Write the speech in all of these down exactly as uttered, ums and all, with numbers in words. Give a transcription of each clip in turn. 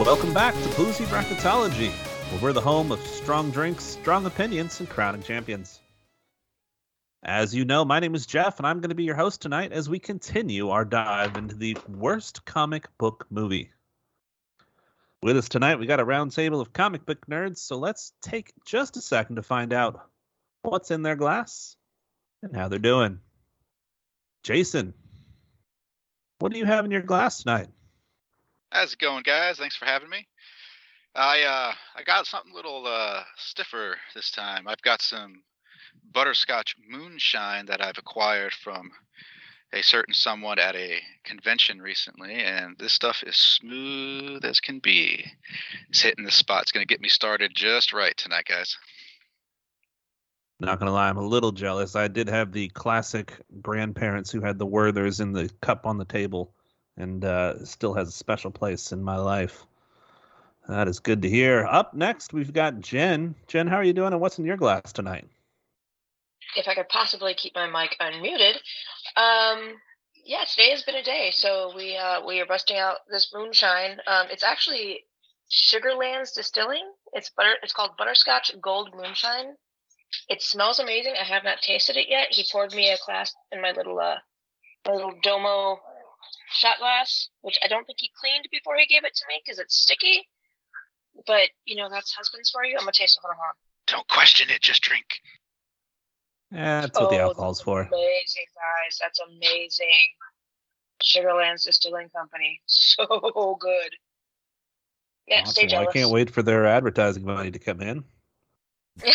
Welcome back to Boozy Bracketology, where we're the home of strong drinks, strong opinions, and crowning champions. As you know, my name is Jeff, and I'm going to be your host tonight as we continue our dive into the worst comic book movie. With us tonight, we got a round table of comic book nerds, so let's take just a second to find out what's in their glass and how they're doing. Jason, what do you have in your glass tonight? How's it going, guys? Thanks for having me. I uh, I got something a little uh, stiffer this time. I've got some butterscotch moonshine that I've acquired from a certain someone at a convention recently, and this stuff is smooth as can be. It's hitting the spot. It's going to get me started just right tonight, guys. Not gonna lie, I'm a little jealous. I did have the classic grandparents who had the Werthers in the cup on the table, and uh, still has a special place in my life. That is good to hear. Up next, we've got Jen. Jen, how are you doing, and what's in your glass tonight? If I could possibly keep my mic unmuted. Um, yeah, today has been a day. So we uh, we are busting out this moonshine. Um, it's actually Sugarlands Distilling. It's butter. It's called Butterscotch Gold Moonshine. It smells amazing. I have not tasted it yet. He poured me a glass in my little uh, my little Domo shot glass, which I don't think he cleaned before he gave it to me because it's sticky. But you know that's husbands for you. I'm gonna taste it. Hold on, hold on. Don't question it. Just drink. Yeah, that's what oh, the alcohol's for. Amazing, guys. That's amazing. Sugarlands Distilling Company. So good. Yeah, Awesome. stay jealous. Well, I can't wait for their advertising money to come in. Hey,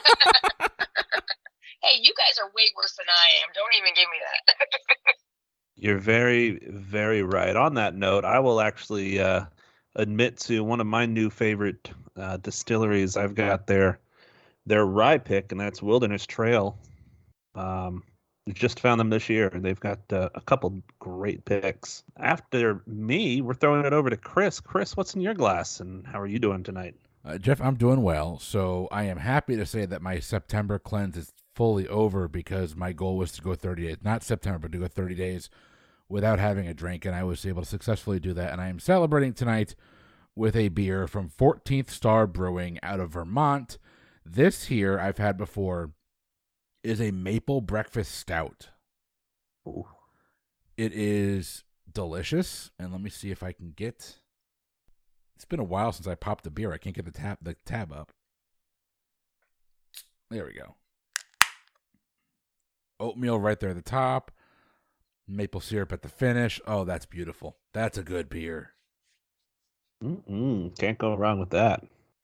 you guys are way worse than I am. Don't even give me that. You're very, very right. On that note, I will actually uh, admit to one of my new favorite uh, distilleries. I've got their their rye pick, and that's Wilderness Trail. Um, we just found them this year. They've got uh, a couple great picks. After me, we're throwing it over to Chris. Chris, what's in your glass, and how are you doing tonight? Uh, Jeff, I'm doing well, so I am happy to say that my September cleanse is fully over because my goal was to go thirty days, not September, but to go thirty days without having a drink, and I was able to successfully do that, and I am celebrating tonight with a beer from fourteenth Star Brewing out of Vermont. This here, I've had before, is a maple breakfast stout. Ooh. It is delicious, and let me see if I can get... It's been a while since I popped the beer. I can't get the tab the tab up. There we go. Oatmeal right there at the top. Maple syrup at the finish. Oh, that's beautiful. That's a good beer. Mm-mm, can't go wrong with that.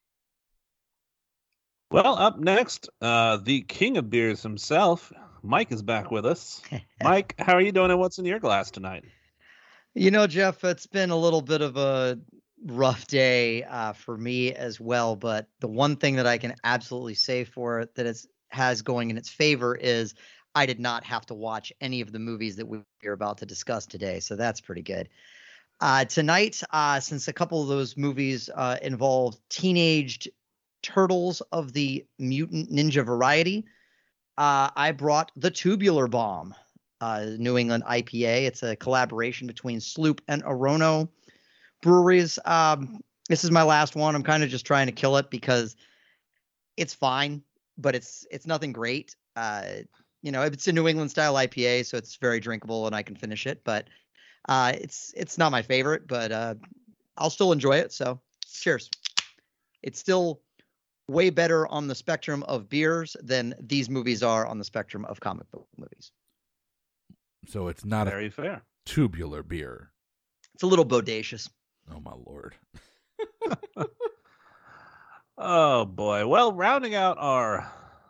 Well, up next, uh, the king of beers himself, Mike, is back with us. Mike, how are you doing, and what's in your glass tonight? You know, Jeff, it's been a little bit of a rough day uh, for me as well, but the one thing that I can absolutely say for it that it has going in its favor is I did not have to watch any of the movies that we are about to discuss today, so that's pretty good. Uh, tonight, uh, since a couple of those movies uh, involve teenaged turtles of the mutant ninja variety, uh, I brought the Tubular Bomb, uh, New England I P A. It's a collaboration between Sloop and Orono breweries. Um, this is my last one. I'm kind of just trying to kill it because it's fine, but it's it's nothing great. Uh, you know, it's a New England style I P A, so it's very drinkable and I can finish it. But uh, it's it's not my favorite, but uh, I'll still enjoy it. So cheers. It's still way better on the spectrum of beers than these movies are on the spectrum of comic book movies. So it's not Very a fair. tubular beer. It's a little bodacious. Oh, my Lord. Oh, boy. Well, rounding out our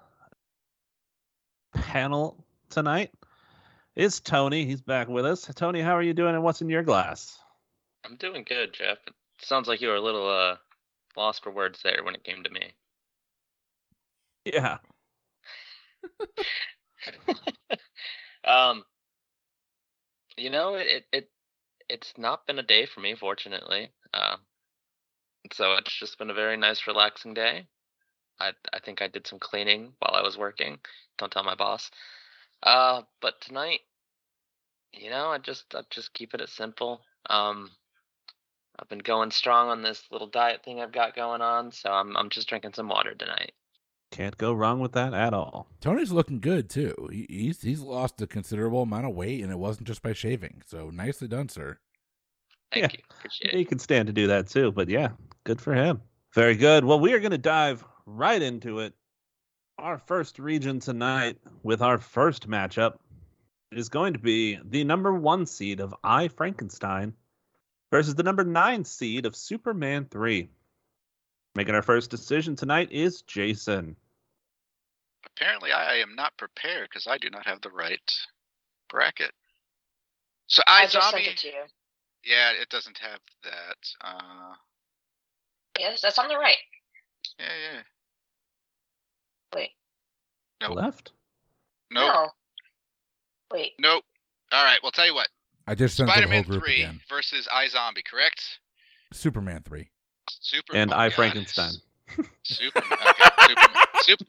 panel tonight is Tony. He's back with us. Tony, how are you doing, and what's in your glass? I'm doing good, Jeff. It sounds like you were a little uh, lost for words there when it came to me. Yeah. um, you know, it, it it's not been a day for me, fortunately. Uh, so it's just been a very nice, relaxing day. I I think I did some cleaning while I was working. Don't tell my boss. Uh, but tonight, you know, I just I just keep it as simple. Um, I've been going strong on this little diet thing I've got going on, so I'm I'm just drinking some water tonight. Can't go wrong with that at all. Tony's looking good too. He, he's he's lost a considerable amount of weight, and it wasn't just by shaving. So nicely done, sir. Thank Yeah. you. Appreciate He it. can stand to do that too, but yeah, good for him. Very good. Well, we are going to dive right into it. Our first region tonight with our first matchup is going to be the number one seed of I, Frankenstein versus the number nine seed of Superman three. Making our first decision tonight is Jason. Apparently, I am not prepared because I do not have the right bracket. So I, I just Zombie. sent it to you. Yeah, it doesn't have that. Uh, Yes, that's on the right. yeah, yeah. Wait. Nope. Left? Nope. No. Wait. Nope. All right. Well, tell you what. I just sent it to the whole Spider-Man group three again. versus iZombie, correct? Superman three. Super. And oh, I, God. Frankenstein. Superman. Okay. Superman. Super.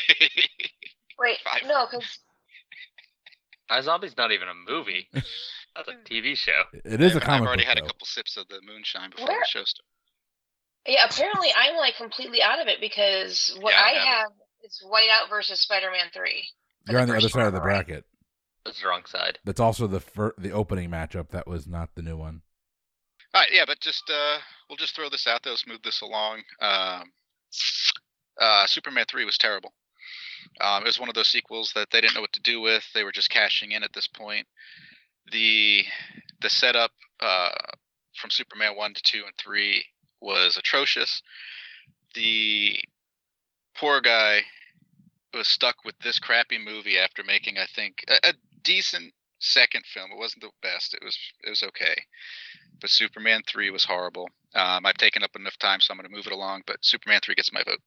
Wait. Five. No, because iZombie's not even a movie. That's a T V show. It is a I've, comic I've already book, had though. a couple sips of the moonshine before Where- the show started. yeah, apparently I'm like completely out of it because what Yeah, I I have it. have is Whiteout versus Spider-Man three. for You're on the first other side of the one, right? bracket. That's the wrong side. That's also the fir- the opening matchup. That was not the new one. All right, yeah, but just uh, we'll just throw this out there. Let's move this along. Um, uh, Superman three was terrible. Um, it was one of those sequels that they didn't know what to do with. They were just cashing in at this point. The the setup uh, from Superman one to two and three was atrocious. The poor guy was stuck with this crappy movie after making, I think, a, a decent second film. It wasn't the best. It was it was okay. But Superman three was horrible. Um, I've taken up enough time, so I'm going to move it along. But Superman three gets my vote.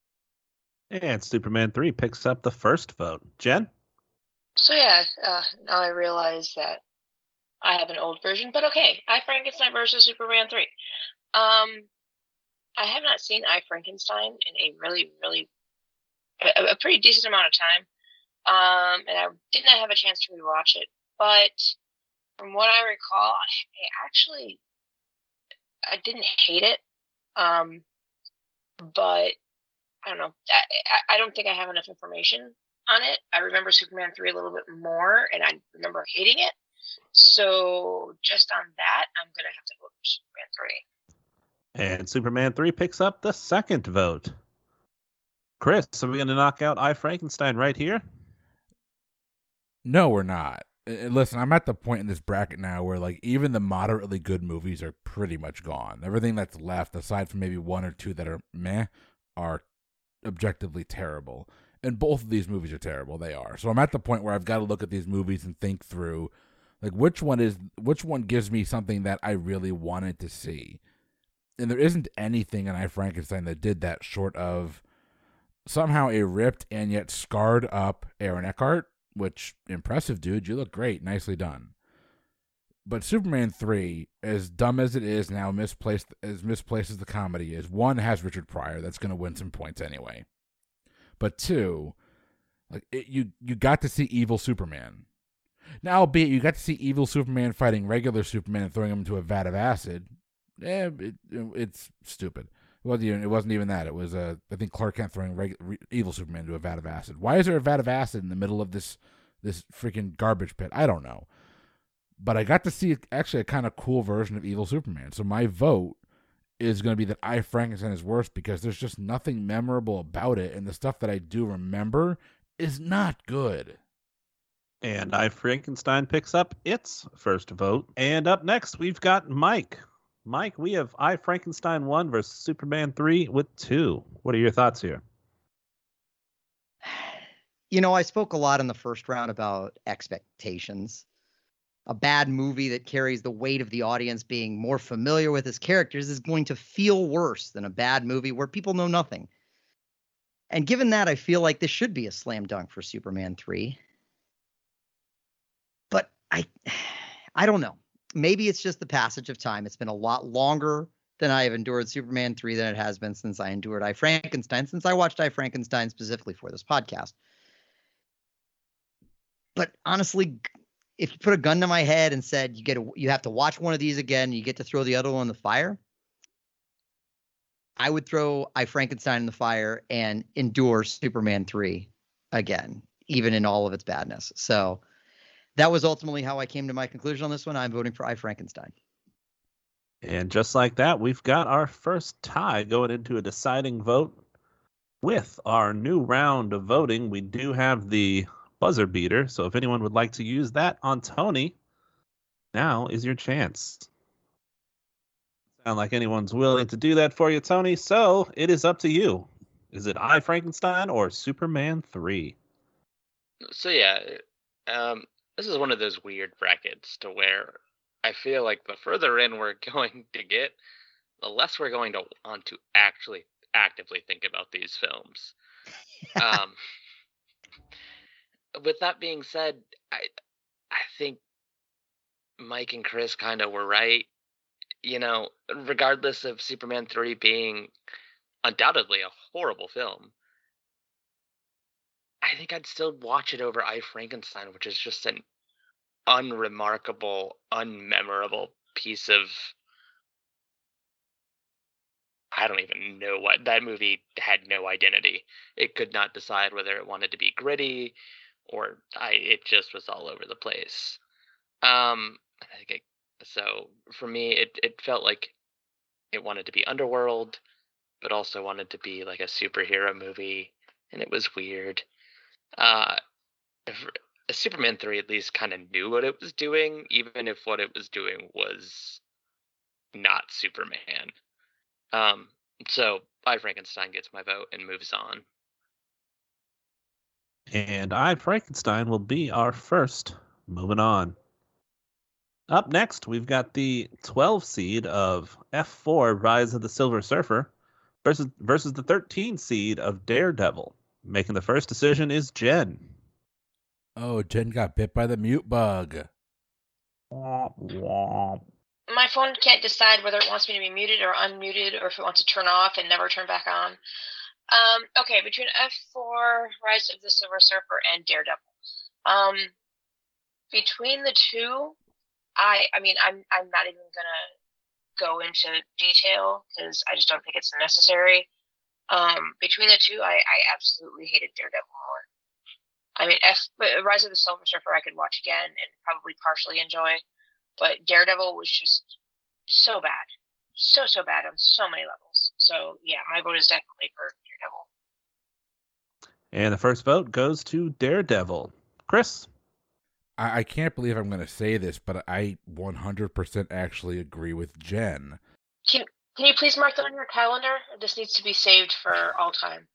And Superman three picks up the first vote. Jen? So yeah, uh, now I realize that I have an old version, but okay. I, Frankenstein versus Superman three. Um, I have not seen I, Frankenstein in a really, really, a, a pretty decent amount of time. Um, and I did not have a chance to rewatch it, but from what I recall, I actually, I didn't hate it. Um, but I don't know. I, I don't think I have enough information on it. I remember Superman three a little bit more, and I remember hating it. So just on that, I'm going to have to vote for Superman three. And Superman three picks up the second vote. Chris, are we going to knock out I, Frankenstein right here? No, we're not. Uh, Listen, I'm at the point in this bracket now where, like, even the moderately good movies are pretty much gone. Everything that's left, aside from maybe one or two that are meh, are objectively terrible. And both of these movies are terrible. They are. So I'm at the point where I've got to look at these movies and think through, like, which one is which one gives me something that I really wanted to see. And there isn't anything in I, Frankenstein that did that, short of somehow a ripped and yet scarred up Aaron Eckhart, which, impressive, dude. You look great. Nicely done. But Superman three, as dumb as it is now, misplaced as misplaced as the comedy is, one, has Richard Pryor. That's going to win some points anyway. But two, like it, you, you got to see evil Superman. Now, albeit you got to see evil Superman fighting regular Superman and throwing him into a vat of acid. Eh, it, it's stupid. It wasn't even, it wasn't even that. It was, uh, I think, Clark Kent throwing reg- re- evil Superman into a vat of acid. Why is there a vat of acid in the middle of this this freaking garbage pit? I don't know. But I got to see actually a kind of cool version of evil Superman. So my vote is going to be that I, Frankenstein is worse because there's just nothing memorable about it. And the stuff that I do remember is not good. And I, Frankenstein picks up its first vote. And up next, we've got Mike. Mike, we have I, Frankenstein one versus Superman three with two. What are your thoughts here? You know, I spoke a lot in the first round about expectations. A bad movie that carries the weight of the audience being more familiar with his characters is going to feel worse than a bad movie where people know nothing. And given that, I feel like this should be a slam dunk for Superman three. But I I don't know. Maybe it's just the passage of time. It's been a lot longer than I have endured Superman three than it has been since I endured I, Frankenstein, since I watched I, Frankenstein specifically for this podcast. But honestly, if you put a gun to my head and said you get a, you have to watch one of these again, you get to throw the other one in the fire, I would throw I Frankenstein in the fire and endure Superman three again, even in all of its badness. So that was ultimately how I came to my conclusion on this one. I'm voting for I Frankenstein. And just like that, we've got our first tie going into a deciding vote. With our new round of voting, we do have the buzzer beater. So if anyone would like to use that on Tony, now is your chance. Sound like anyone's willing to do that for you, Tony. So it is up to you. Is it I Frankenstein or Superman three? So yeah, um, this is one of those weird brackets to where I feel like the further in we're going to get, the less we're going to want to actually actively think about these films. um, with that being said, I I think Mike and Chris kind of were right. You know, regardless of Superman three being undoubtedly a horrible film, I think I'd still watch it over I Frankenstein, which is just an unremarkable, unmemorable piece of, I don't even know what, that movie had no identity. It could not decide whether it wanted to be gritty or I it just was all over the place. Um I think it, so for me it it felt like it wanted to be underworld but also wanted to be like a superhero movie, and it was weird. Uh if, Superman three at least kind of knew what it was doing, even if what it was doing was not Superman. Um, so I Frankenstein gets my vote and moves on. And I Frankenstein will be our first. Moving on. Up next, we've got the twelve seed of F four Rise of the Silver Surfer versus versus the thirteen seed of Daredevil. Making the first decision is Jen. Oh, Jen got bit by the mute bug. Womp, womp. My phone can't decide whether it wants me to be muted or unmuted, or if it wants to turn off and never turn back on. Um, okay, between F four, Rise of the Silver Surfer, and Daredevil. Um, between the two, I I mean, I'm I'm not even gonna go into detail because I just don't think it's necessary. Um, between the two, I, I absolutely hated Daredevil more. I mean, F, Rise of the Silver Surfer I could watch again and probably partially enjoy, but Daredevil was just so bad. So, so bad on so many levels. So, yeah, my vote is definitely for Daredevil. And the first vote goes to Daredevil. Chris? I, I can't believe I'm going to say this, but I one hundred percent actually agree with Jen. Can, can you please mark that on your calendar? This needs to be saved for all time.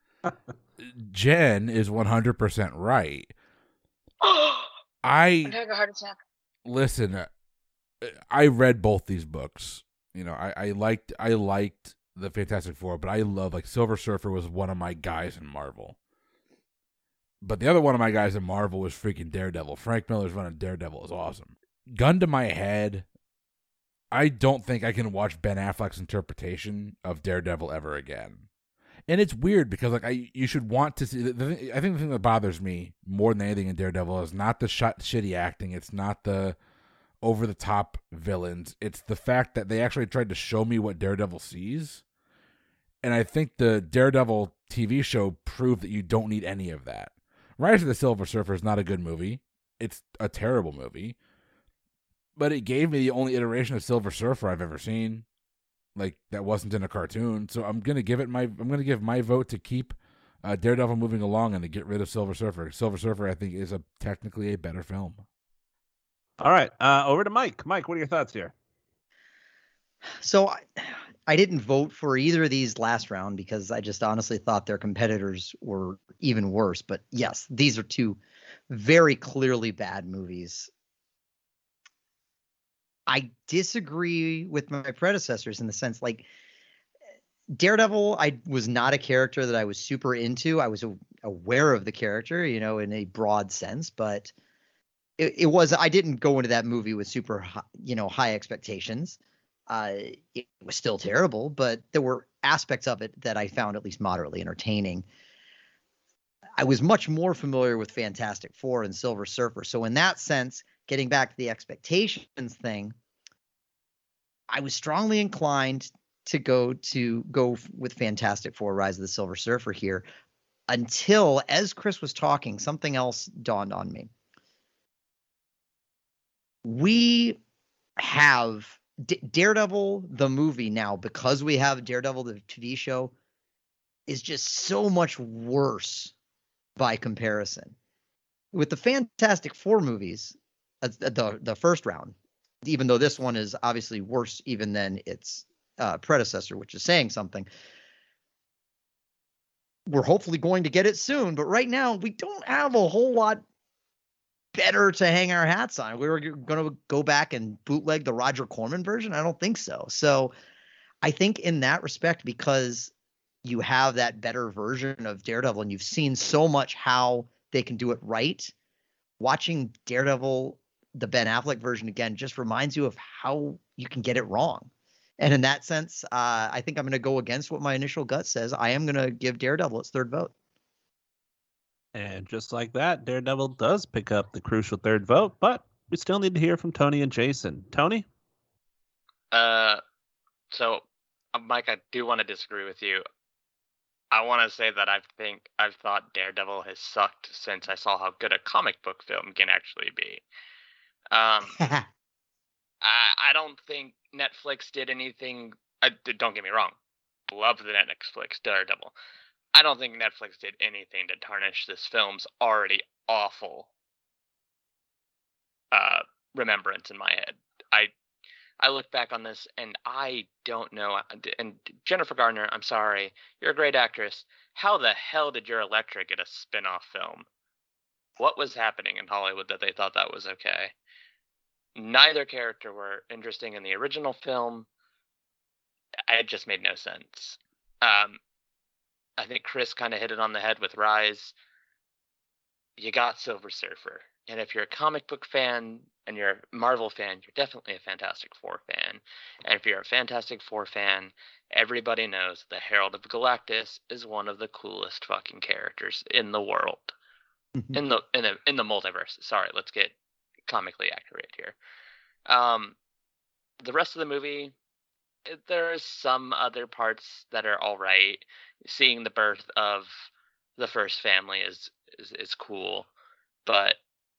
Jen is one hundred percent right. I, I I'm having a heart attack. Listen, uh, I read both these books. You know, I, I liked I liked the Fantastic Four, but I love, like, Silver Surfer was one of my guys in Marvel. But the other one of my guys in Marvel was freaking Daredevil. Frank Miller's run of Daredevil is awesome. Gun to my head, I don't think I can watch Ben Affleck's interpretation of Daredevil ever again. And it's weird because, like, I you should want to see. The, the, I think the thing that bothers me more than anything in Daredevil is not the shot, shitty acting. It's not the over the top villains. It's the fact that they actually tried to show me what Daredevil sees, and I think the Daredevil T V show proved that you don't need any of that. Rise of the Silver Surfer is not a good movie. It's a terrible movie, but it gave me the only iteration of Silver Surfer I've ever seen. Like, that wasn't in a cartoon, so I'm gonna give it my I'm gonna give my vote to keep uh, Daredevil moving along and to get rid of Silver Surfer. Silver Surfer, I think, is a technically a better film. All right, uh, over to Mike. Mike, what are your thoughts here? So I, I didn't vote for either of these last round because I just honestly thought their competitors were even worse. But yes, these are two very clearly bad movies. I disagree with my predecessors in the sense, like, Daredevil, I was not a character that I was super into. I was a, aware of the character, you know, in a broad sense, but it, it was, I didn't go into that movie with super, high, you know, high expectations. Uh, it was still terrible, but there were aspects of it that I found at least moderately entertaining. I was much more familiar with Fantastic Four and Silver Surfer. So in that sense, getting back to the expectations thing, I was strongly inclined to go to go with Fantastic Four: Rise of the Silver Surfer here, until, as Chris was talking, something else dawned on me. We have D- Daredevil, the movie now, because we have Daredevil, the T V show, is just so much worse by comparison. With the Fantastic Four movies, uh, the, the first round, even though this one is obviously worse even than its uh, predecessor, which is saying something, we're hopefully going to get it soon. But right now, we don't have a whole lot better to hang our hats on. We were going to go back and bootleg the Roger Corman version. I don't think so. So I think in that respect, because you have that better version of Daredevil and you've seen so much how they can do it right, watching Daredevil, the Ben Affleck version again, just reminds you of how you can get it wrong. And in that sense, uh, I think I'm going to go against what my initial gut says. I am going to give Daredevil its third vote. And just like that, Daredevil does pick up the crucial third vote, but we still need to hear from Tony and Jason. Tony? Uh, so, uh, Mike, I do want to disagree with you. I want to say that I think I've thought Daredevil has sucked since I saw how good a comic book film can actually be. Um, I I don't think Netflix did anything. I, don't get me wrong, love the Netflix Daredevil. I don't think Netflix did anything to tarnish this film's already awful uh, remembrance in my head. I I look back on this and I don't know. And Jennifer Garner, I'm sorry, you're a great actress. How the hell did your Elektra get a spin-off film? What was happening in Hollywood that they thought that was okay? Neither character were interesting in the original film. It just made no sense. Um, I think Chris kind of hit it on the head with Rise. You got Silver Surfer. And if you're a comic book fan and you're a Marvel fan, you're definitely a Fantastic Four fan. And if you're a Fantastic Four fan, everybody knows the Herald of Galactus is one of the coolest fucking characters in the world. in the in the in the multiverse. Sorry, let's get comically accurate here. Um, the rest of the movie, there's some other parts that are all right. Seeing the birth of the first family is is, is cool, but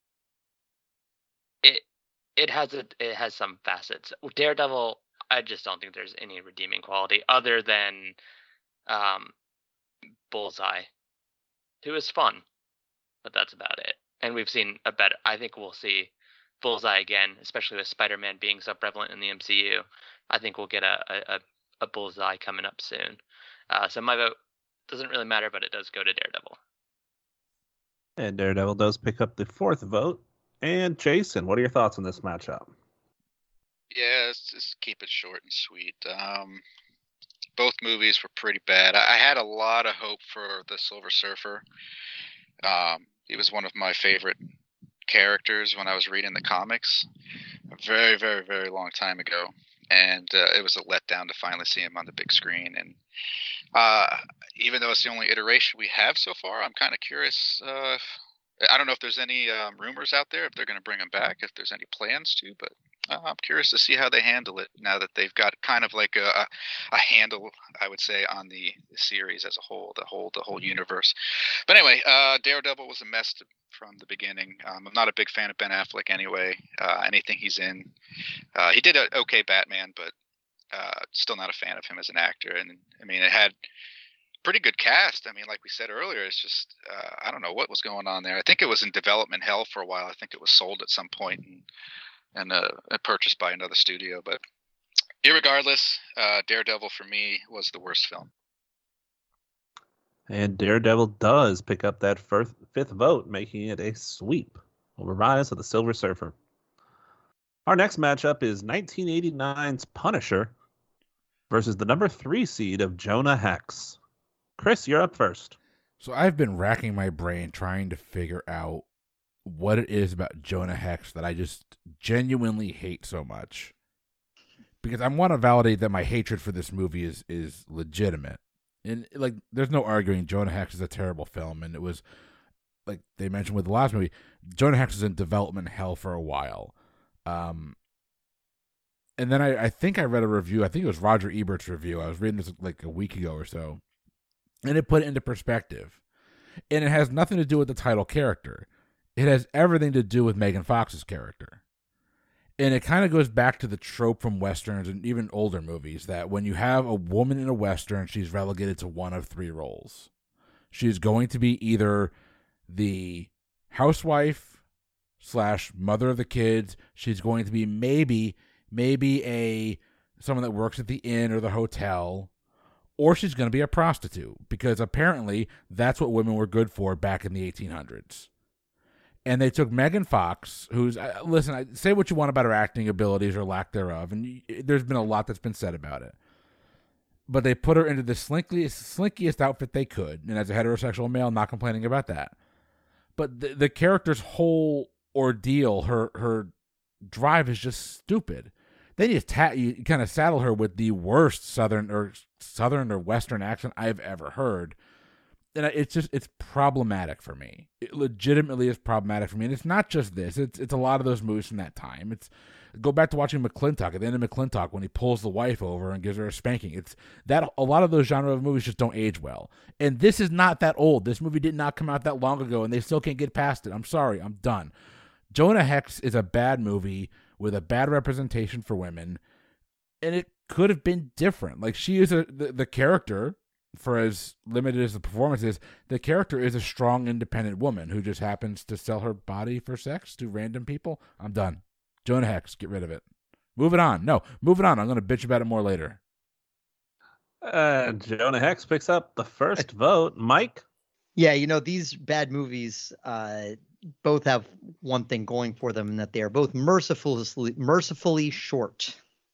it it has a it has some facets. Daredevil, I just don't think there's any redeeming quality other than um, Bullseye, who is fun, but that's about it. And we've seen a better. I think we'll see Bullseye again, especially with Spider-Man being so prevalent in the M C U. I think we'll get a a, a Bullseye coming up soon. Uh, so my vote doesn't really matter, but it does go to Daredevil. And Daredevil does pick up the fourth vote. And Jason, what are your thoughts on this matchup? Yeah, let's just keep it short and sweet. Um, both movies were pretty bad. I, I had a lot of hope for the Silver Surfer. Um, he was one of my favorite characters when I was reading the comics a very, very, very long time ago. And uh, it was a letdown to finally see him on the big screen. And uh, even though it's the only iteration we have so far, I'm kind of curious. Uh, I don't know if there's any um, rumors out there, if they're going to bring him back, if there's any plans to, but uh, I'm curious to see how they handle it now that they've got kind of like a, a handle, I would say, on the, the series as a whole, the whole, the whole universe. But anyway, uh, Daredevil was a mess to, from the beginning. Um, I'm not a big fan of Ben Affleck anyway. Uh, anything he's in, uh, he did an okay Batman, but uh, still not a fan of him as an actor. And I mean, it had pretty good cast. I mean, like we said earlier, it's just uh, I don't know what was going on there. I think it was in development hell for a while. I think it was sold at some point and and uh, purchased by another studio. But irregardless, uh, Daredevil for me was the worst film. And Daredevil does pick up that first, fifth vote, making it a sweep over Rise of the Silver Surfer. Our next matchup is nineteen eighty-nine's Punisher versus the number three seed of Jonah Hex. Chris, you're up first. So I've been racking my brain trying to figure out what it is about Jonah Hex that I just genuinely hate so much. Because I want to validate that my hatred for this movie is, is legitimate. And like, there's no arguing Jonah Hex is a terrible film, and it was like they mentioned with the last movie, Jonah Hex was in development hell for a while. Um, and then I, I think I read a review. I think it was Roger Ebert's review. I was reading this like a week ago or so, and it put it into perspective. And it has nothing to do with the title character. It has everything to do with Megan Fox's character. And it kind of goes back to the trope from Westerns and even older movies that when you have a woman in a Western, she's relegated to one of three roles. She's going to be either the housewife slash mother of the kids. She's going to be maybe, maybe a someone that works at the inn or the hotel. Or she's going to be a prostitute, because apparently that's what women were good for back in the eighteen hundreds. And they took Megan Fox, who's, uh, listen, I, say what you want about her acting abilities or lack thereof, and you, there's been a lot that's been said about it. But they put her into the slinkiest, slinkiest outfit they could, and as a heterosexual male, not complaining about that. But the, the character's whole ordeal, her her drive is just stupid. Then you, ta- you kind of saddle her with the worst southern or southern or western accent I've ever heard, and it's just it's problematic for me. It legitimately is problematic for me, and it's not just this. It's it's a lot of those movies from that time. It's go back to watching McClintock at the end of McClintock when he pulls the wife over and gives her a spanking. It's that a lot of those genre of movies just don't age well. And this is not that old. This movie did not come out that long ago, and they still can't get past it. I'm sorry, I'm done. Jonah Hex is a bad movie with a bad representation for women, and it could have been different. Like, she is a the, the character, for as limited as the performance is, the character is a strong, independent woman who just happens to sell her body for sex to random people. I'm done. Jonah Hex, get rid of it. Move it on. No, move it on. I'm going to bitch about it more later. Uh, Jonah Hex picks up the first vote. Mike? Yeah, you know, these bad movies uh, both have one thing going for them, in that they are both mercifully mercifully short.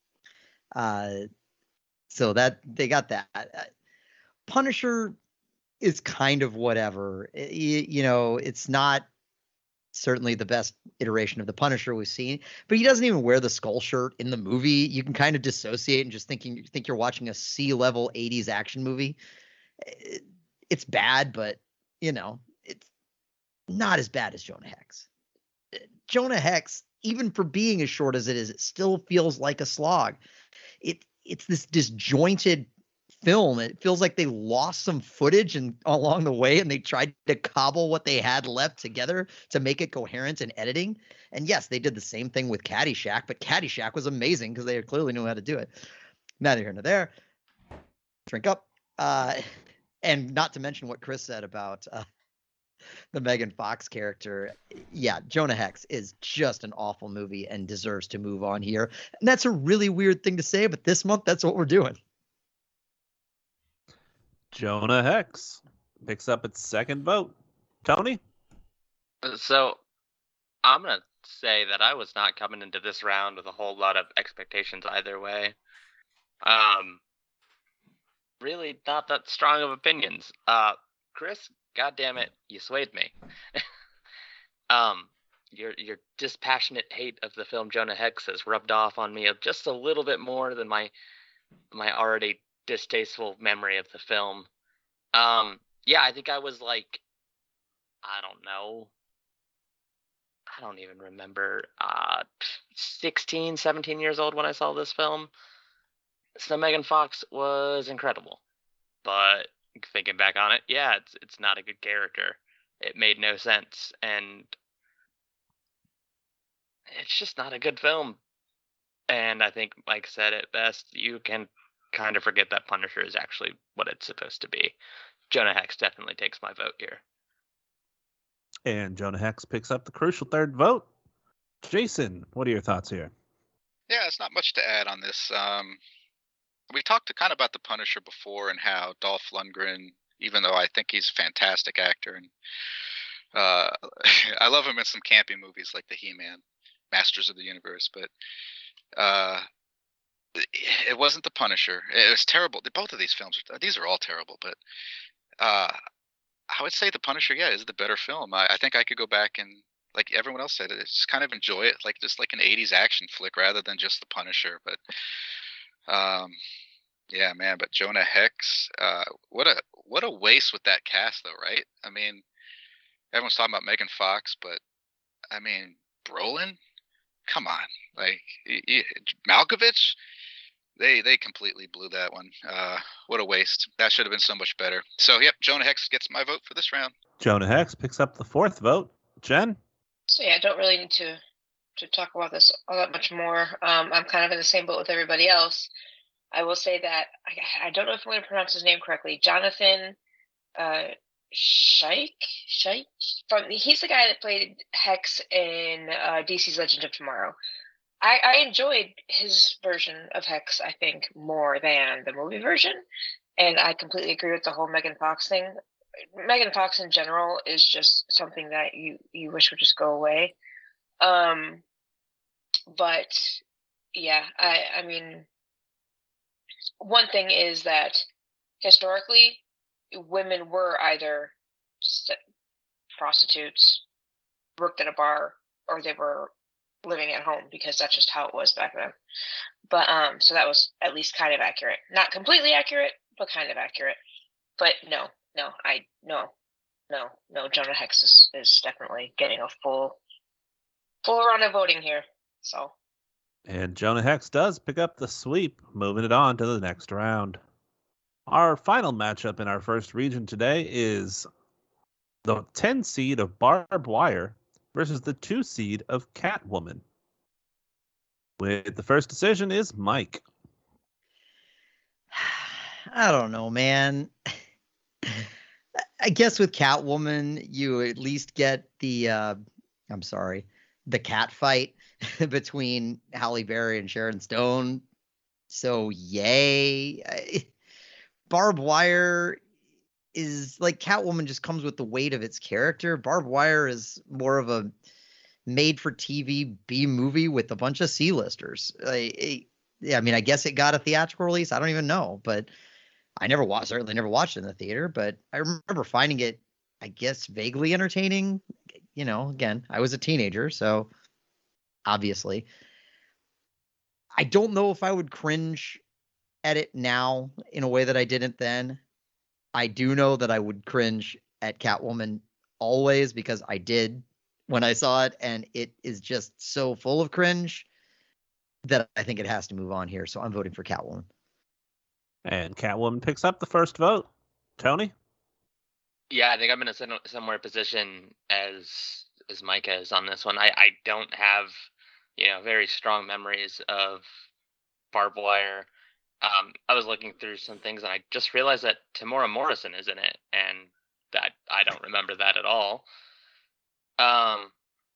Uh, so that they got that. Uh, Punisher is kind of whatever. You, you know, it's not certainly the best iteration of the Punisher we've seen, but he doesn't even wear the skull shirt in the movie. You can kind of dissociate and just thinking think you're watching a C-level eighties action movie. It, it's bad, but you know, it's not as bad as Jonah Hex. Jonah Hex, even for being as short as it is, it still feels like a slog. It it's this disjointed film. It feels like they lost some footage and along the way, and they tried to cobble what they had left together to make it coherent in editing. And yes, they did the same thing with Caddyshack, but Caddyshack was amazing because they clearly knew how to do it. Neither here nor there. Drink up. Uh, and not to mention what Chris said about uh, the Megan Fox character. Yeah, Jonah Hex is just an awful movie and deserves to move on here. And that's a really weird thing to say, but this month, that's what we're doing. Jonah Hex picks up its second vote. Tony? So I'm going to say that I was not coming into this round with a whole lot of expectations either way. Um, really not that strong of opinions. Uh, Chris, goddamn it, you swayed me. um, your your dispassionate hate of the film Jonah Hex has rubbed off on me just a little bit more than my my already distasteful memory of the film. Um, yeah, I think I was like, I don't know. I don't even remember, uh, sixteen, seventeen years old when I saw this film. So Megan Fox was incredible. But thinking back on it, yeah, it's it's not a good character. It made no sense, and it's just not a good film. And I think Mike said it best. You can kind of forget that Punisher is actually what it's supposed to be. Jonah Hex definitely takes my vote here. And Jonah Hex picks up the crucial third vote. Jason, what are your thoughts here? Yeah, it's not much to add on this. Um, we talked kind of about the Punisher before and how Dolph Lundgren, even though I think he's a fantastic actor, and uh, I love him in some campy movies like the He-Man, Masters of the Universe, but uh, it wasn't the Punisher. It was terrible. Both of these films, these are all terrible, but uh, I would say the Punisher, yeah, is the better film. I, I think I could go back and, like everyone else said, it's just kind of enjoy it, like just like an eighties action flick rather than just the Punisher. But um, Yeah, man. But Jonah Hex, uh, what a what a waste with that cast, though, right? I mean, everyone's talking about Megan Fox, but I mean, Brolin, come on, like y- y- Malkovich, they they completely blew that one. Uh, what a waste. That should have been so much better. So, yep, Jonah Hex gets my vote for this round. Jonah Hex picks up the fourth vote. Jen? So yeah, I don't really need to to talk about this all that much more. Um, I'm kind of in the same boat with everybody else. I will say that I, I don't know if I'm going to pronounce his name correctly. Jonathan uh, Schaik, Schaik from he's the guy that played Hex in uh, D C's Legend of Tomorrow. I, I enjoyed his version of Hex, I think, more than the movie version, and I completely agree with the whole Megan Fox thing. Megan Fox in general is just something that you you wish would just go away. Um, but yeah, I I mean, one thing is that historically, women were either prostitutes, worked at a bar, or they were living at home because that's just how it was back then. But um, so that was at least kind of accurate. Not completely accurate, but kind of accurate. But no, no, I no, no, no. Jonah Hex is, is definitely getting a full full run of voting here. So And Jonah Hex does pick up the sweep, moving it on to the next round. Our final matchup in our first region today is the ten seed of Barbed Wire versus the two seed of Catwoman. With the first decision is Mike. I don't know, man. I guess with Catwoman, you at least get the, uh, I'm sorry, the cat fight between Halle Berry and Sharon Stone. So, yay. I, Barbed Wire is like Catwoman just comes with the weight of its character. Barbed Wire is more of a made for T V B movie with a bunch of C-listers. I, I, I mean, I guess it got a theatrical release. I don't even know, but I never watched, certainly never watched it in the theater, but I remember finding it, I guess, vaguely entertaining. You know, again, I was a teenager, so obviously. I don't know if I would cringe at it now in a way that I didn't then. I do know that I would cringe at Catwoman always because I did when I saw it, and it is just so full of cringe that I think it has to move on here. So I'm voting for Catwoman. And Catwoman picks up the first vote. Tony? Yeah, I think I'm in a sim- similar position as as Micah is on this one. I, I don't have, you know, very strong memories of Barbed Wire. Um, I was looking through some things and I just realized that Tamora Morrison is in it, and that I don't remember that at all. Um,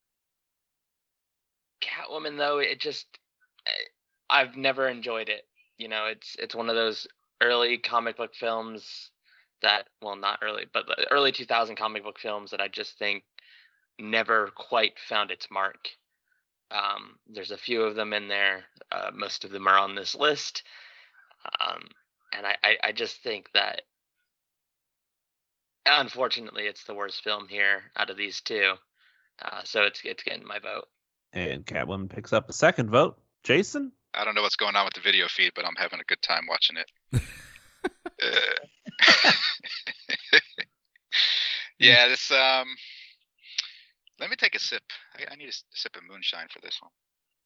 Catwoman, though, it just I've never enjoyed it. You know, it's it's one of those early comic book films that, well, not early, but the early two thousand comic book films that I just think never quite found its mark. Um, there's a few of them in there. Uh, most of them are on this list. Um, and I, I, I just think that, unfortunately, it's the worst film here out of these two. Uh, so it's it's getting my vote. And Catwoman picks up the second vote. Jason? I don't know what's going on with the video feed, but I'm having a good time watching it. uh, yeah, this um let me take a sip. I, I need a sip of moonshine for this one.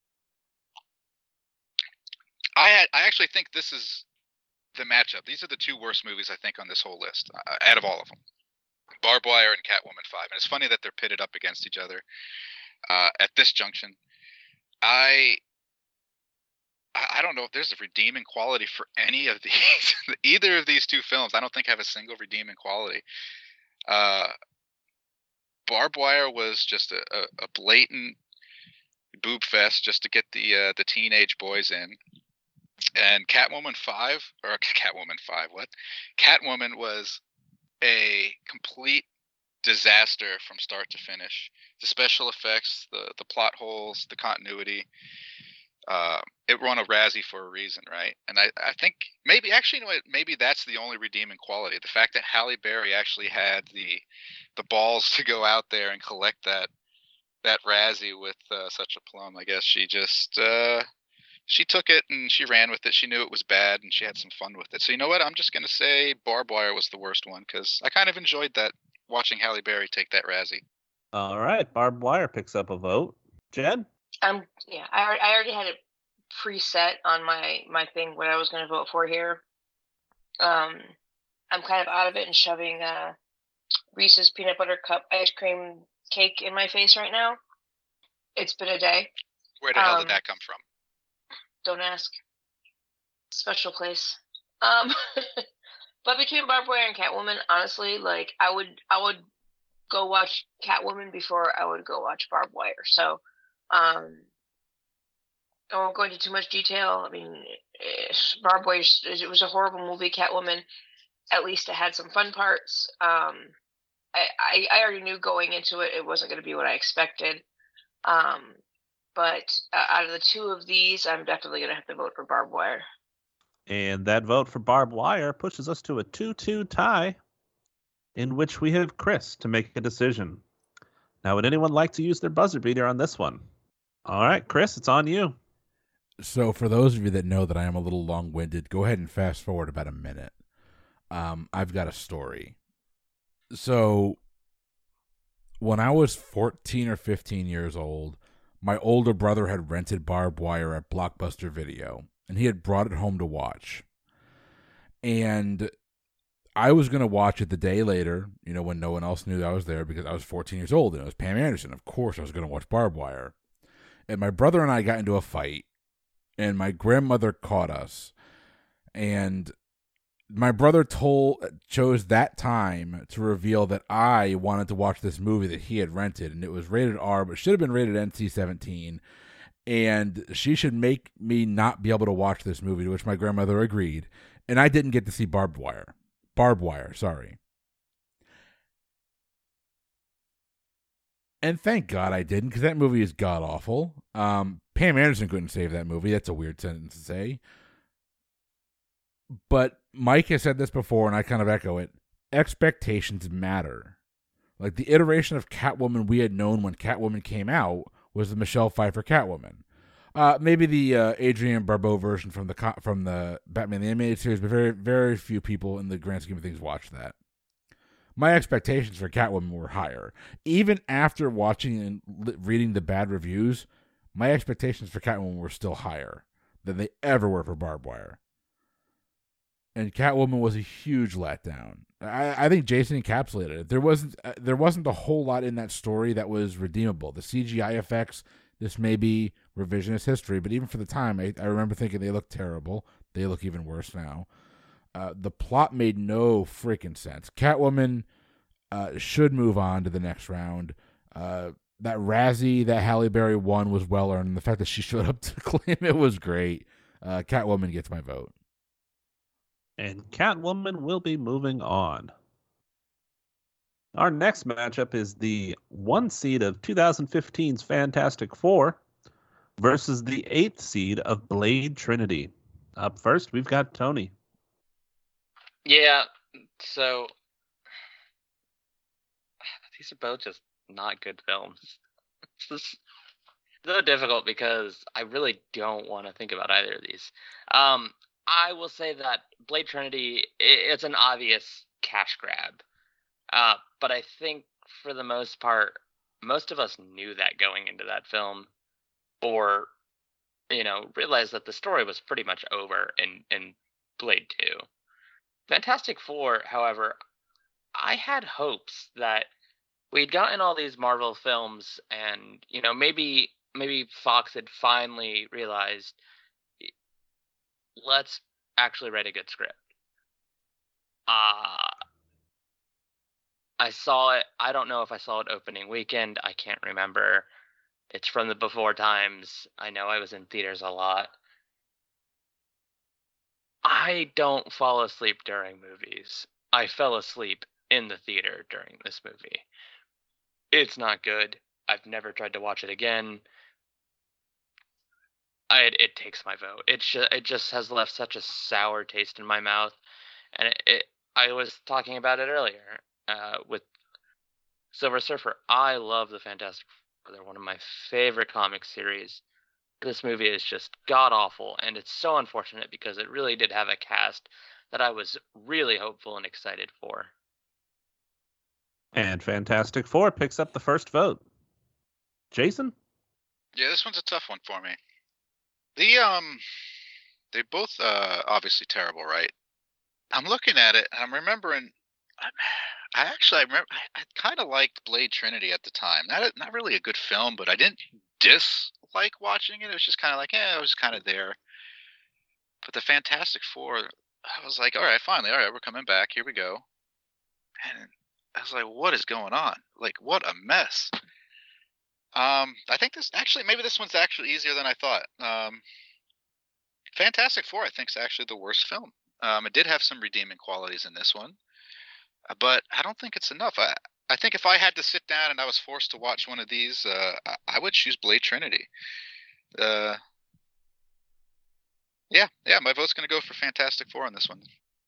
I had, I actually think this is the matchup. These are the two worst movies I think on this whole list, uh, out of all of them. Barbed Wire and Catwoman five. And it's funny that they're pitted up against each other uh, at this junction. I I don't know if there's a redeeming quality for any of these. Either of these two films, I don't think have a single redeeming quality. Uh, Barbed Wire was just a, a, a blatant boob fest just to get the uh, the teenage boys in. And Catwoman five, or Catwoman five, what? Catwoman was a complete disaster from start to finish. The special effects, the the plot holes, the continuity. Uh, it won a Razzie for a reason, right? And I, I think maybe actually, you know what? Maybe that's the only redeeming quality. The fact that Halle Berry actually had the the balls to go out there and collect that that Razzie with uh, such a plum. I guess she just uh, she took it and she ran with it. She knew it was bad and she had some fun with it. So you know what? I'm just gonna say Barbed Wire was the worst one because I kind of enjoyed that watching Halle Berry take that Razzie. All right, Barbed Wire picks up a vote. Jen? Um, yeah, I, al- I already had it preset on my my thing what I was going to vote for here. Um, I'm kind of out of it and shoving uh, Reese's peanut butter cup ice cream cake in my face right now. It's been a day. Where the hell Um, did that come from? Don't ask. Special place. Um, but between Barbed Wire and Catwoman, honestly, like I would I would go watch Catwoman before I would go watch Barbed Wire. So, um, I won't go into too much detail. I mean, eh, Barbed Wire, it was a horrible movie. Catwoman, at least it had some fun parts. Um, I, I, I already knew going into it, it wasn't going to be what I expected. Um, but uh, out of the two of these, I'm definitely going to have to vote for Barbed Wire. And that vote for Barbed Wire pushes us to a two two tie, in which we have Chris to make a decision. Now, would anyone like to use their buzzer beater on this one? All right, Chris, it's on you. So for those of you that know that I am a little long-winded, go ahead and fast forward about a minute. Um, I've got a story. So when I was fourteen or fifteen years old, my older brother had rented Barbed Wire at Blockbuster Video, and he had brought it home to watch. And I was going to watch it the day later, you know, when no one else knew I was there because I was fourteen years old, and it was Pam Anderson. Of course I was going to watch Barbed Wire. And my brother and I got into a fight, and my grandmother caught us. And my brother told chose that time to reveal that I wanted to watch this movie that he had rented, and it was rated R, but should have been rated N C seventeen. And she should make me not be able to watch this movie, to which my grandmother agreed. And I didn't get to see Barbed Wire. Barbed Wire, sorry. And thank God I didn't, because that movie is god-awful. Um, Pam Anderson couldn't save that movie. That's a weird sentence to say. But Mike has said this before, and I kind of echo it. Expectations matter. Like, the iteration of Catwoman we had known when Catwoman came out was the Michelle Pfeiffer Catwoman. Uh, maybe the uh, Adrienne Barbeau version from the from the Batman the Animated Series, but very, very few people in the grand scheme of things watched that. My expectations for Catwoman were higher. Even after watching and reading the bad reviews, my expectations for Catwoman were still higher than they ever were for Barbed Wire. And Catwoman was a huge letdown. I, I think Jason encapsulated it. There wasn't uh, there wasn't a whole lot in that story that was redeemable. The C G I effects, this may be revisionist history, but even for the time, I, I remember thinking they looked terrible. They look even worse now. Uh, the plot made no freaking sense. Catwoman uh, should move on to the next round. Uh, that Razzie that Halle Berry won was well earned, and the fact that she showed up to claim it was great. Uh, Catwoman gets my vote. And Catwoman will be moving on. Our next matchup is the one seed of twenty fifteen's Fantastic Four versus the eighth seed of Blade Trinity. Up first, we've got Tony. Yeah, so these are both just not good films. It's just so difficult because I really don't want to think about either of these. Um, I will say that Blade Trinity, it's an obvious cash grab. Uh, but I think for the most part, most of us knew that going into that film, or, you know, realized that the story was pretty much over in, in Blade two. Fantastic Four, however, I had hopes that we'd gotten all these Marvel films and, you know, maybe maybe Fox had finally realized, let's actually write a good script. Uh, I saw it. I don't know if I saw it opening weekend. I can't remember. It's from the before times. I know I was in theaters a lot. I don't fall asleep during movies. I fell asleep in the theater during this movie. It's not good. I've never tried to watch it again. I, it, it takes my vote. It, sh- it just has left such a sour taste in my mouth. And it, it I was talking about it earlier uh, with Silver Surfer. I love the Fantastic Four. They're one of my favorite comic series this movie is just god-awful, and it's so unfortunate because it really did have a cast that I was really hopeful and excited for. And Fantastic Four picks up the first vote. Jason? Yeah, this one's a tough one for me. The um, they both uh obviously terrible, right? I'm looking at it, and I'm remembering. I actually, I remember, I, I kind of liked Blade Trinity at the time. Not not really a good film, but I didn't dislike watching it. It was just kind of like, yeah, it was kind of there. But the Fantastic Four, I was like, all right, finally, all right, we're coming back. Here we go. And I was like, what is going on? Like, what a mess. Um, I think this actually, maybe this one's actually easier than I thought. Um, Fantastic Four, I think, is actually the worst film. Um, it did have some redeeming qualities in this one, but I don't think it's enough. I, I think if I had to sit down and I was forced to watch one of these, uh, I, I would choose Blade Trinity. Uh, yeah, yeah, my vote's going to go for Fantastic Four on this one.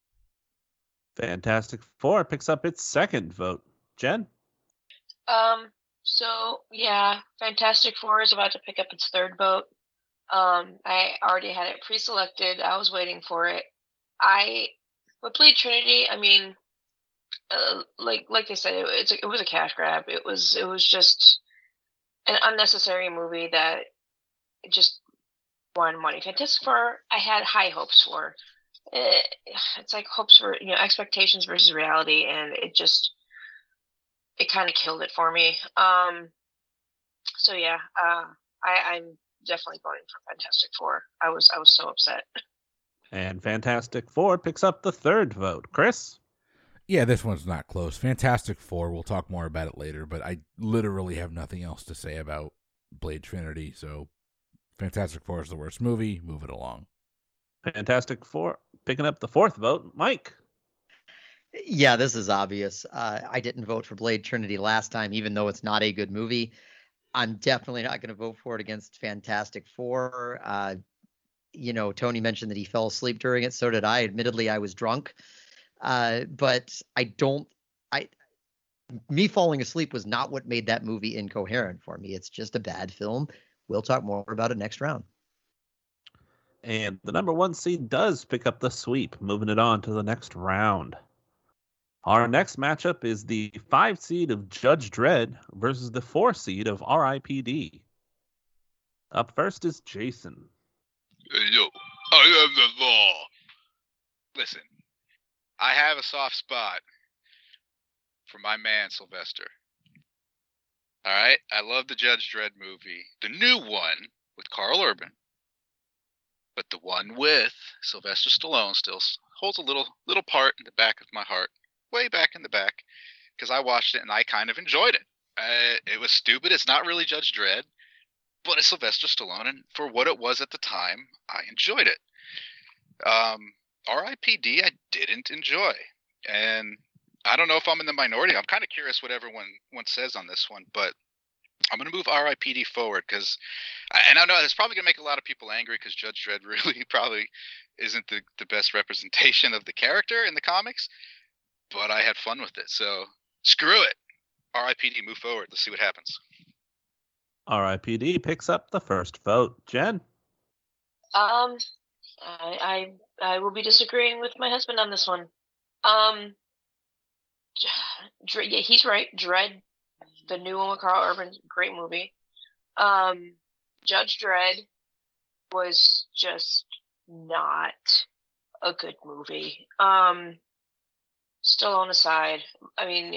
Fantastic Four picks up its second vote. Jen? Um, so, yeah, Fantastic Four is about to pick up its third vote. Um, I already had it pre-selected. I was waiting for it. I, with Blade Trinity, I mean, uh, like like they said, it, it's a, it was a cash grab. It was it was just an unnecessary movie that just won money. Fantastic Four, I had high hopes for. It, it's like hopes for, you know, expectations versus reality, and it just it kind of killed it for me. Um, so yeah, uh, I, I'm definitely voting for Fantastic Four. I was I was so upset. And Fantastic Four picks up the third vote. Chris? Yeah, this one's not close. Fantastic Four, we'll talk more about it later, but I literally have nothing else to say about Blade Trinity, so Fantastic Four is the worst movie. Move it along. Fantastic Four picking up the fourth vote. Mike? Yeah, this is obvious. Uh, I didn't vote for Blade Trinity last time, even though it's not a good movie. I'm definitely not going to vote for it against Fantastic Four. Uh, you know, Tony mentioned that he fell asleep during it. So did I. Admittedly, I was drunk. Uh, but I don't, I, me falling asleep was not what made that movie incoherent for me. It's just a bad film. We'll talk more about it next round. And the number one seed does pick up the sweep, moving it on to the next round. Our next matchup is the five seed of Judge Dredd versus the four seed of R I P D. Up first is Jason. Hey, yo, I am the law. Listen, I have a soft spot for my man, Sylvester. All right? I love the Judge Dredd movie. The new one with Carl Urban. But the one with Sylvester Stallone still holds a little little part in the back of my heart. Way back in the back. Because I watched it and I kind of enjoyed it. Uh, it was stupid. It's not really Judge Dredd. But it's Sylvester Stallone, and for what it was at the time, I enjoyed it. Um, R I P D, I didn't enjoy, and I don't know if I'm in the minority. I'm kind of curious what everyone one says on this one, but I'm going to move R I P D forward because, and I know it's probably going to make a lot of people angry because Judge Dredd really probably isn't the, the best representation of the character in the comics, but I had fun with it, so screw it. R I P D, move forward. Let's see what happens. R I P D picks up the first vote. Jen? Um, I, I I will be disagreeing with my husband on this one. Um, Dredd, yeah, he's right. Dredd, the new one with Carl Urban, great movie. Um, Judge Dredd was just not a good movie. Um, Stallone aside, I mean,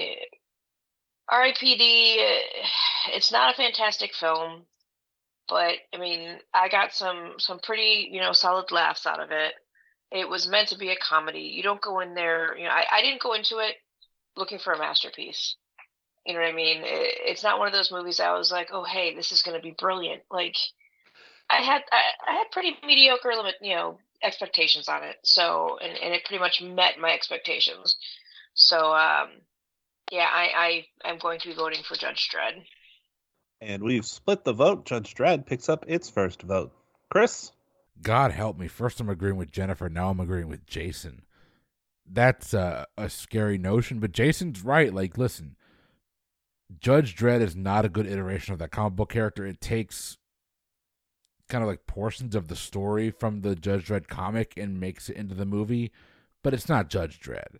R I P D, it's not a fantastic film, but I mean, I got some some pretty, you know, solid laughs out of it. It was meant to be a comedy. You don't go in there, you know, I, I didn't go into it looking for a masterpiece. You know what I mean? It, it's not one of those movies I was like, oh, hey, this is going to be brilliant. Like, I had I, I had pretty mediocre limit, you know, expectations on it. So, and, and it pretty much met my expectations. So, um, yeah, I, I, I'm going to be voting for Judge Dredd. And we've split the vote. Judge Dredd picks up its first vote. Chris? God help me. First I'm agreeing with Jennifer. Now I'm agreeing with Jason. That's uh, a scary notion, but Jason's right. Like, listen, Judge Dredd is not a good iteration of that comic book character. It takes kind of like portions of the story from the Judge Dredd comic and makes it into the movie, but it's not Judge Dredd.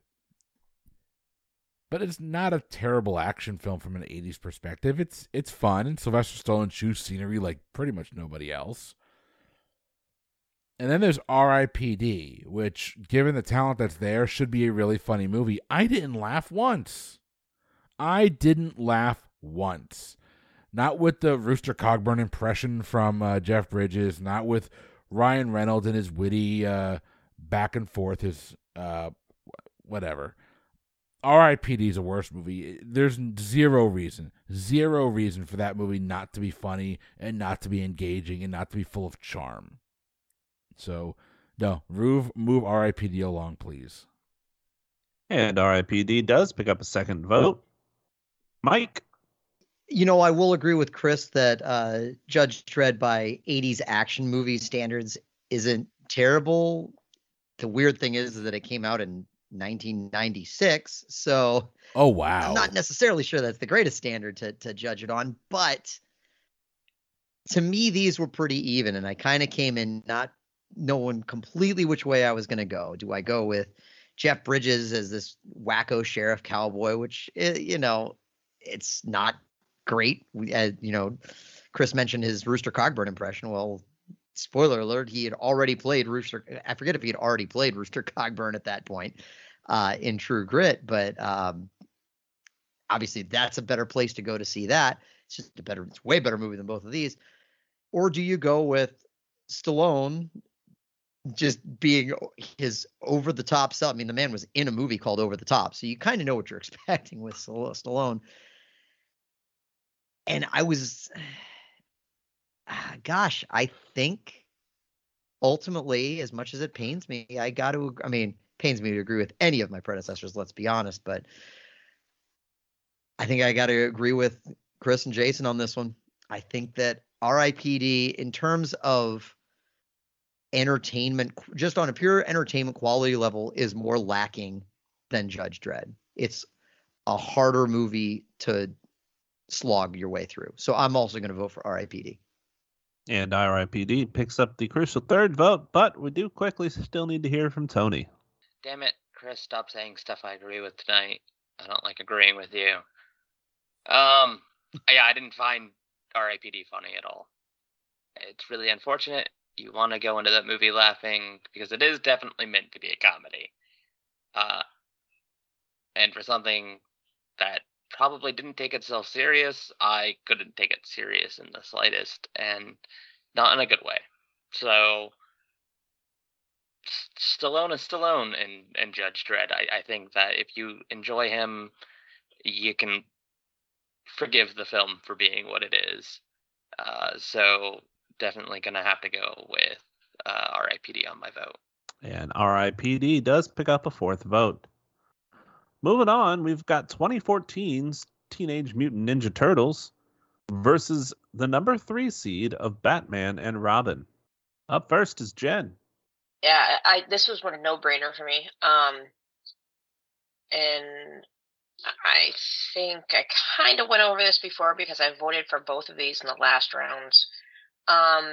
But it's not a terrible action film from an eighties perspective. It's it's fun, and Sylvester Stallone chews scenery like pretty much nobody else. And then there's R I P D, which, given the talent that's there, should be a really funny movie. I didn't laugh once. I didn't laugh once. Not with the Rooster Cogburn impression from uh, Jeff Bridges, not with Ryan Reynolds and his witty uh, back and forth, his uh, whatever. R I P D is a worse movie. There's zero reason, zero reason for that movie not to be funny and not to be engaging and not to be full of charm. So, no, move, move R I P D along, please. And R I P D does pick up a second vote. Mike? You know, I will agree with Chris that uh, Judge Dredd by eighties action movie standards isn't terrible. The weird thing is that it came out in nineteen ninety-six, so oh wow, I'm not necessarily sure that's the greatest standard to to judge it on, but to me these were pretty even, and I kind of came in not knowing completely which way I was going to go. Do I go with Jeff Bridges as this wacko sheriff cowboy, which, you know, it's not great. We, uh, you know, Chris mentioned his Rooster Cogburn impression. Well, spoiler alert, he had already played Rooster. I forget if he had already played Rooster Cogburn at that point uh, in True Grit, but um, obviously that's a better place to go to see that. It's just a better, it's way better movie than both of these. Or do you go with Stallone just being his over the top self? I mean, the man was in a movie called Over the Top, so you kind of know what you're expecting with Stallone. And I was, gosh, I think ultimately, as much as it pains me, I got to, I mean, pains me to agree with any of my predecessors, let's be honest, but I think I got to agree with Chris and Jason on this one. I think that R I P D, in terms of entertainment, just on a pure entertainment quality level, is more lacking than Judge Dredd. It's a harder movie to slog your way through. So I'm also going to vote for R I P D. And R I P D picks up the crucial third vote, but we do quickly still need to hear from Tony. Damn it, Chris, stop saying stuff I agree with tonight. I don't like agreeing with you. Um, yeah, I didn't find R I P D funny at all. It's really unfortunate. You want to go into that movie laughing because it is definitely meant to be a comedy. Uh, and for something that probably didn't take itself serious, I couldn't take it serious in the slightest, and not in a good way. So, Stallone is Stallone and, and Judge Dredd. I, I think that if you enjoy him, you can forgive the film for being what it is. Uh, so, definitely going to have to go with uh, R I P D on my vote. And R I P D does pick up a fourth vote. Moving on, we've got twenty fourteen's Teenage Mutant Ninja Turtles versus the number three seed of Batman and Robin. Up first is Jen. Yeah, I this was one a no-brainer for me. Um, and I think I kind of went over this before because I voted for both of these in the last rounds. Um,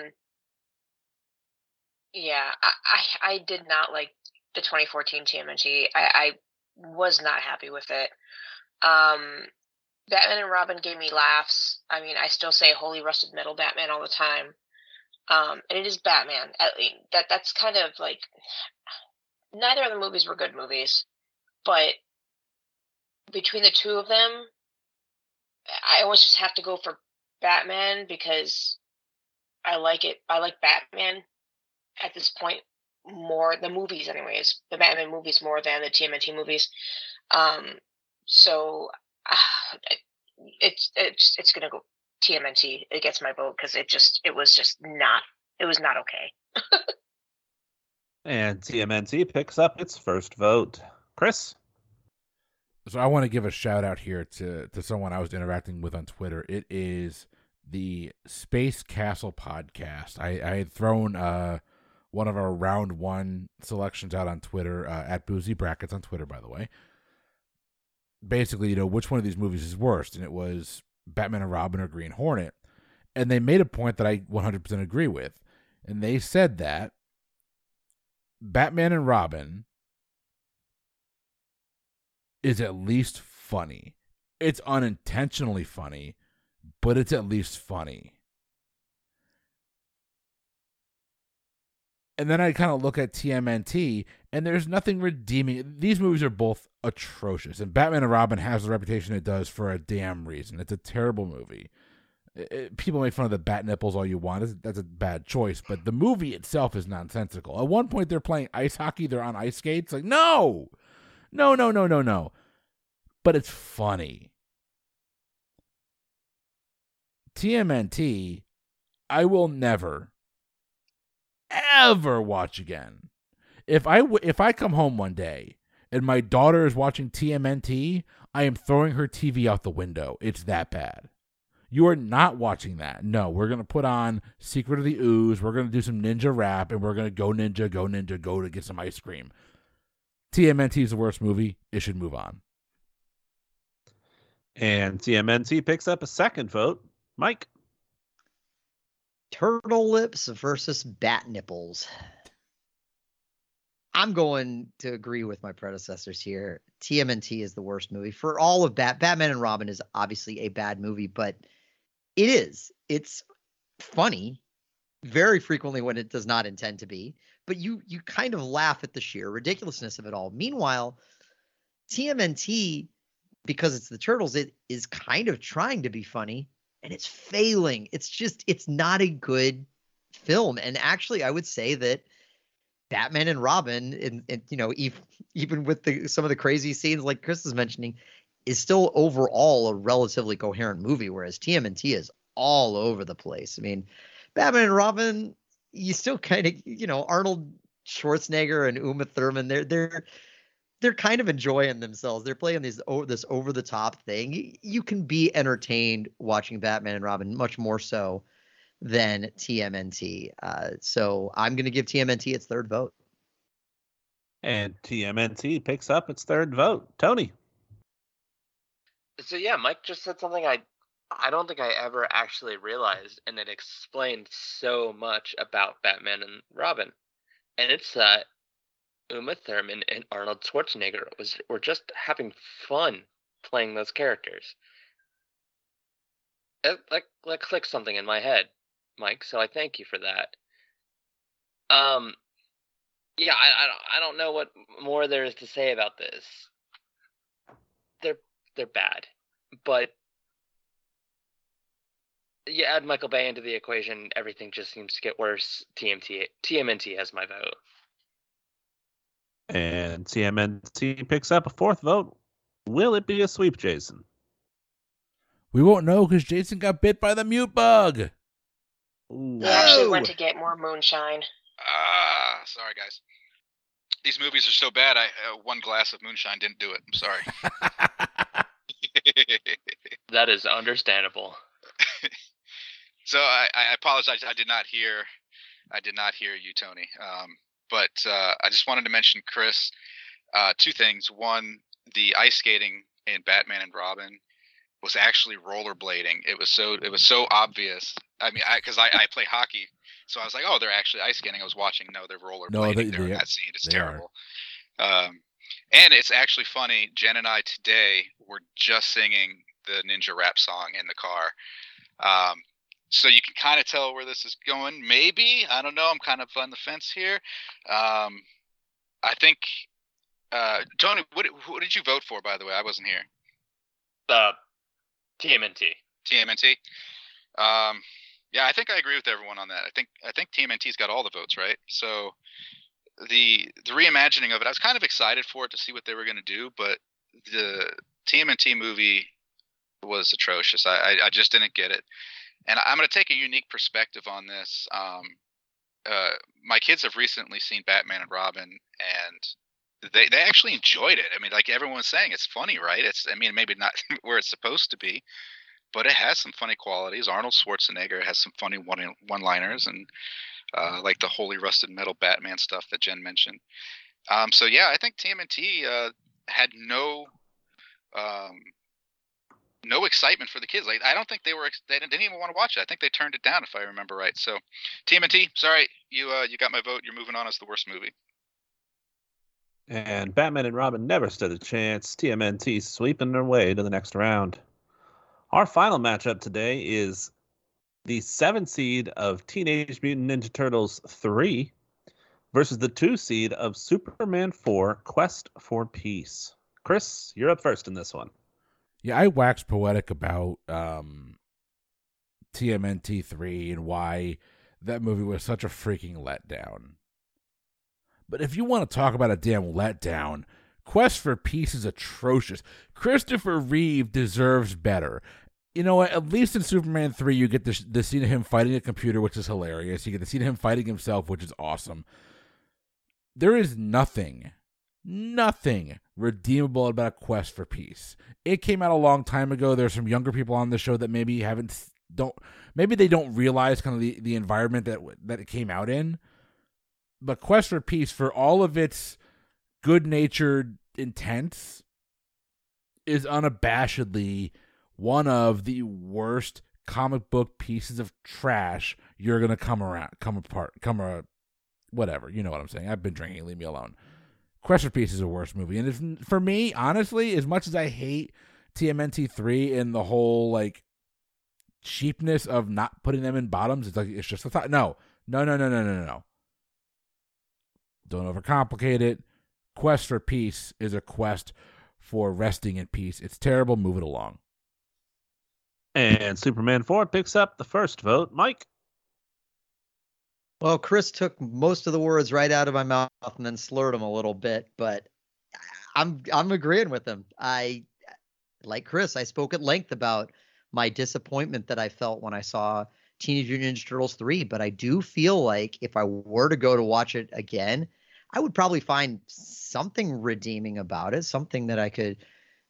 yeah, I, I, I did not like the twenty fourteen T M N T. I, I was not happy with it. Um, Batman and Robin gave me laughs. I mean, I still say "Holy Rusted Metal Batman" all the time. Um, and it is Batman. At least that that's kind of like, neither of the movies were good movies, but between the two of them, I always just have to go for Batman because I like it. I like Batman at this point more, the movies anyways, the Batman movies more than the T M N T movies. Um, so uh, it's it's it's gonna go T M N T. It gets my vote because it just it was just not it was not okay. And T M N T picks up its first vote. Chris? So I want to give a shout out here to, to someone I was interacting with on Twitter. It is the Space Castle podcast. I, I had thrown uh, one of our round one selections out on Twitter, uh, at Boozy Brackets on Twitter, by the way. Basically, you know, which one of these movies is worst? And it was Batman and Robin or Green Hornet. And they made a point that I one hundred percent agree with. and they said that Batman and Robin is at least funny. It's unintentionally funny, but it's at least funny. And then I kind of look at T M N T, and there's nothing redeeming. These movies are both atrocious, and Batman and Robin has the reputation it does for a damn reason. It's a terrible movie. It, it, people make fun of the bat nipples all you want. That's a bad choice, but the movie itself is nonsensical. At one point, they're playing ice hockey. They're on ice skates. Like, no! No, no, no, no, no. But it's funny. T M N T, I will never, ever watch again. If I, w- if I come home one day and my daughter is watching T M N T, I am throwing her T V out the window. It's that bad. You are not watching that. No, we're going to put on Secret of the Ooze. We're going to do some ninja rap, and we're going to go ninja, go ninja, go to get some ice cream. T M N T is the worst movie. It should move on. And T M N T picks up a second vote. Mike. Turtle Lips versus Bat Nipples. I'm going to agree with my predecessors here. T M N T is the worst movie. For all of Bat, Batman and Robin is obviously a bad movie, but it is. It's funny very frequently when it does not intend to be, but you you kind of laugh at the sheer ridiculousness of it all. Meanwhile, T M N T, because it's the Turtles, it is kind of trying to be funny, and it's failing. It's just, it's not a good film. And actually, I would say that Batman and Robin, and, and you know, even, even with the some of the crazy scenes like Chris is mentioning, is still overall a relatively coherent movie, whereas T M N T is all over the place. I mean, Batman and Robin, you still kind of, you know, Arnold Schwarzenegger and Uma Thurman, they're they're they're kind of enjoying themselves. They're playing these oh, this over the top thing. You, you can be entertained watching Batman and Robin much more so than T M N T. Uh, so I'm going to give T M N T its third vote. And T M N T picks up its third vote. Tony. So yeah, Mike just said something I I don't think I ever actually realized, and it explained so much about Batman and Robin. And it's that Uma Thurman and Arnold Schwarzenegger was were just having fun playing those characters. It, like like clicked something in my head, Mike. So I thank you for that. Um, yeah, I I don't, I don't know what more there is to say about this. They're they're bad, but you add Michael Bay into the equation, everything just seems to get worse. T M T T M N T has my vote. And T M N T picks up a fourth vote. Will it be a sweep, Jason? We won't know because Jason got bit by the mute bug. Ooh. He actually went to get more moonshine. Ah, sorry guys. These movies are so bad. I uh, one glass of moonshine didn't do it. I'm sorry. That is understandable. So I, I apologize. I did not hear. I did not hear you, Tony. Um, but uh, I just wanted to mention, Chris, uh, two things. One, the ice skating in Batman and Robin was actually rollerblading. It was so it was so obvious. I mean, because I, I, I play hockey, so I was like, oh, they're actually ice skating. I was watching. No, they're rollerblading no, they, during they, that scene. It's they terrible. Um, and it's actually funny. Jen and I today were just singing the Ninja Rap song in the car. Um, so you can kind of tell where this is going. Maybe, I don't know. I'm kind of on the fence here. Um, I think, uh, Tony, what, what did you vote for, by the way? I wasn't here. Uh, T M N T. T M N T. Um, yeah, I think I agree with everyone on that. I think I think T M N T's got all the votes, right? So the the reimagining of it, I was kind of excited for it to see what they were going to do, but the T M N T movie was atrocious. I, I, I just didn't get it. And I'm going to take a unique perspective on this. Um, uh, my kids have recently seen Batman and Robin, and they, they actually enjoyed it. I mean, like everyone was saying, it's funny, right? It's, I mean, maybe not where it's supposed to be, but it has some funny qualities. Arnold Schwarzenegger has some funny one one-liners, and uh, like the Holy Rusted Metal Batman stuff that Jen mentioned. Um, so yeah, I think T M N T uh, had no um, no excitement for the kids. Like I don't think they were they didn't even want to watch it. I think they turned it down if I remember right. So T M N T, sorry, you uh you got my vote. You're moving on as the worst movie. And Batman and Robin never stood a chance. T M N T sweeping their way to the next round. Our final matchup today is the seven seed of Teenage Mutant Ninja Turtles three versus the two seed of Superman four Quest for Peace. Chris, you're up first in this one. Yeah, I waxed poetic about um, T M N T three and why that movie was such a freaking letdown. But if you want to talk about a damn letdown, Quest for Peace is atrocious. Christopher Reeve deserves better. You know what? At least in Superman three, you get the, the scene of him fighting a computer, which is hilarious. You get the scene of him fighting himself, which is awesome. There is nothing, nothing redeemable about Quest for Peace. It came out a long time ago. There's some younger people on the show that maybe haven't, don't, maybe they don't realize kind of the, the environment that that it came out in. But Quest for Peace, for all of its good-natured intents, is unabashedly one of the worst comic book pieces of trash you're gonna come around, come apart, come around, whatever. You know what I'm saying. I've been drinking. Leave me alone. Quest for Peace is a worst movie, and if, for me, honestly, as much as I hate T M N T three and the whole like cheapness of not putting them in bottoms, it's like it's just a thought. No, no, no, no, no, no, no. Don't overcomplicate it. Quest for Peace is a quest for resting in peace. It's terrible. Move it along. And Superman four picks up the first vote. Mike? Well, Chris took most of the words right out of my mouth and then slurred them a little bit, but I'm I'm agreeing with him. I, like Chris, I spoke at length about my disappointment that I felt when I saw Teenage Mutant Ninja Turtles three, but I do feel like if I were to go to watch it again, I would probably find something redeeming about it, something that I could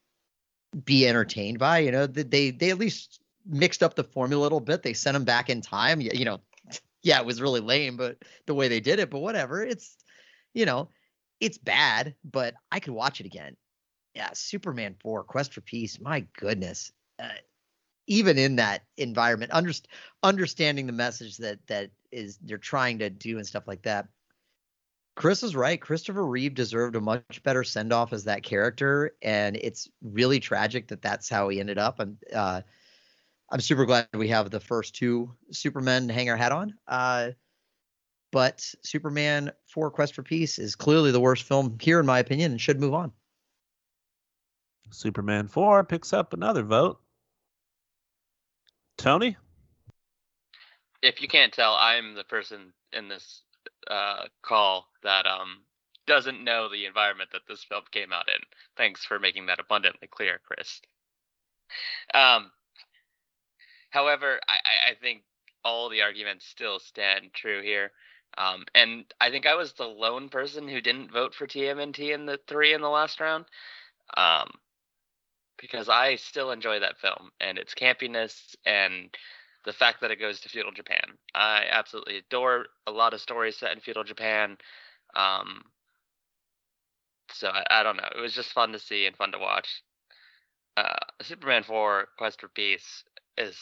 be entertained by. You know, they they at least mixed up the formula a little bit. They sent him back in time. You know, yeah, it was really lame, but the way they did it, but whatever. It's, you know, it's bad, but I could watch it again. Yeah, Superman four, Quest for Peace. My goodness. Uh, even in that environment, underst- understanding the message that that is they're trying to do and stuff like that. Chris is right. Christopher Reeve deserved a much better send off as that character, and it's really tragic that that's how he ended up. I'm uh, I'm super glad we have the first two Supermen to hang our hat on. Uh, but Superman four Quest for Peace is clearly the worst film here, in my opinion, and should move on. Superman four picks up another vote. Tony? If you can't tell, I'm the person in this uh, call that um, doesn't know the environment that this film came out in. Thanks for making that abundantly clear, Chris. Um, however, I, I think all the arguments still stand true here. Um, and I think I was the lone person who didn't vote for T M N T in the three in the last round. Um, because I still enjoy that film and its campiness and the fact that it goes to feudal Japan. I absolutely adore a lot of stories set in feudal Japan. Um, so I, I don't know. It was just fun to see and fun to watch. Uh, Superman four Quest for Peace is,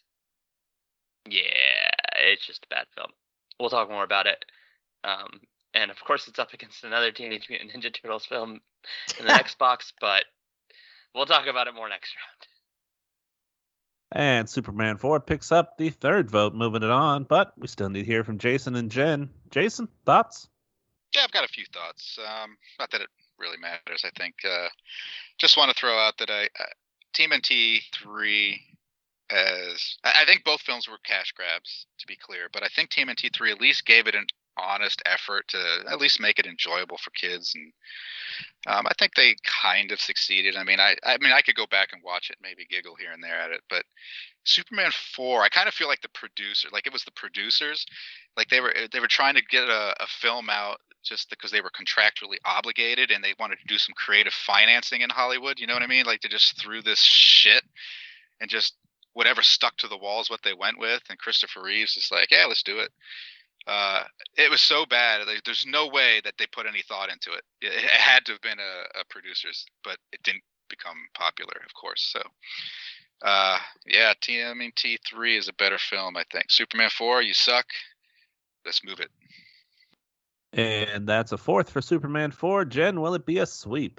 yeah, it's just a bad film. We'll talk more about it. Um, and of course it's up against another Teenage Mutant Ninja Turtles film in the next box, but we'll talk about it more next round. And Superman four picks up the third vote, moving it on, but we still need to hear from Jason and Jen. Jason, thoughts? Yeah, I've got a few thoughts. Um, not that it really matters, I think. Uh, just want to throw out that I uh, T M N T three as I, I think both films were cash grabs, to be clear, but I think T M N T three at least gave it an honest effort to at least make it enjoyable for kids, and um, I think they kind of succeeded. I mean, I I mean I could go back and watch it, maybe giggle here and there at it, but Superman four, I kind of feel like the producer, like it was the producers, like they were they were trying to get a, a film out just because they were contractually obligated and they wanted to do some creative financing in Hollywood. You know what I mean? Like they just threw this shit and just whatever stuck to the wall is what they went with. And Christopher Reeves is like, yeah, let's do it. Uh, it was so bad. Like, there's no way that they put any thought into it. It, it had to have been a, a producer's, but it didn't become popular, of course. So Uh, yeah, T M N T three is a better film, I think. Superman four, you suck. Let's move it. And that's a fourth for Superman four. Jen, will it be a sweep?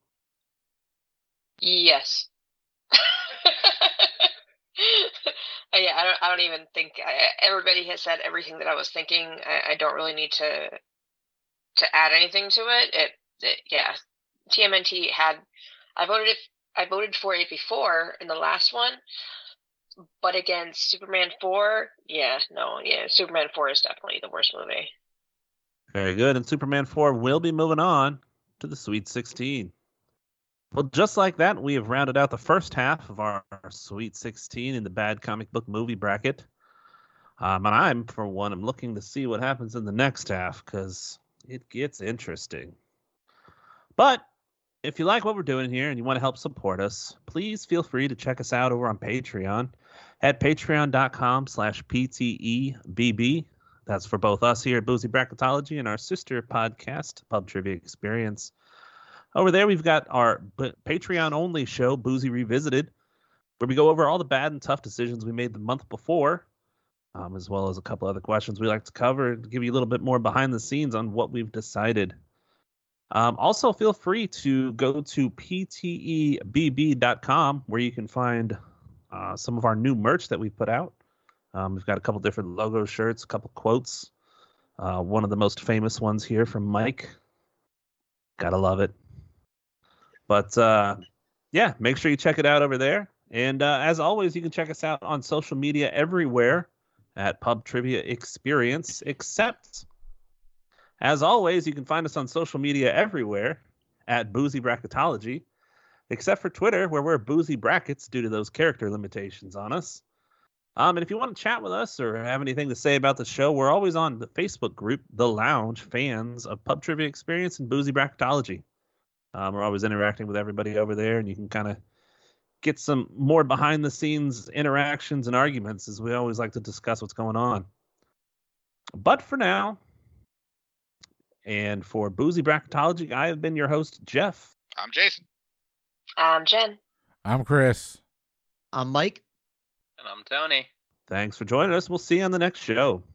Yes. yeah, I don't. I don't even think I, everybody has said everything that I was thinking. I, I don't really need to to add anything to it. It, it yeah, T M N T had. I voted if I voted for it before in the last one, but against Superman four, yeah, no, yeah, Superman four is definitely the worst movie. Very good. And Superman four will be moving on to the Sweet sixteen. Well, just like that, we have rounded out the first half of our Sweet sixteen in the bad comic book movie bracket. Um, and I'm, for one, I'm looking to see what happens in the next half because it gets interesting. But if you like what we're doing here and you want to help support us, please feel free to check us out over on Patreon at patreon.com slash PTEBB. That's for both us here at Boozy Bracketology and our sister podcast, Pub Trivia Experience. Over there, we've got our Patreon-only show, Boozy Revisited, where we go over all the bad and tough decisions we made the month before, um, as well as a couple other questions we like to cover and give you a little bit more behind the scenes on what we've decided. Um, also, feel free to go to P T E B B dot com, where you can find uh, some of our new merch that we've put out. Um, we've got a couple different logo shirts, a couple quotes. Uh, one of the most famous ones here from Mike. Gotta love it. But uh, yeah, make sure you check it out over there. And uh, as always, you can check us out on social media everywhere at Pub Trivia Experience, except, as always, you can find us on social media everywhere at Boozy Bracketology, except for Twitter, where we're Boozy Brackets due to those character limitations on us. Um, and if you want to chat with us or have anything to say about the show, we're always on the Facebook group, The Lounge, fans of Pub Trivia Experience and Boozy Bracketology. Um, we're always interacting with everybody over there, and you can kind of get some more behind-the-scenes interactions and arguments, as we always like to discuss what's going on. But for now, and for Boozy Bracketology, I have been your host, Jeff. I'm Jason. I'm Jen. I'm Chris. I'm Mike. And I'm Tony. Thanks for joining us. We'll see you on the next show.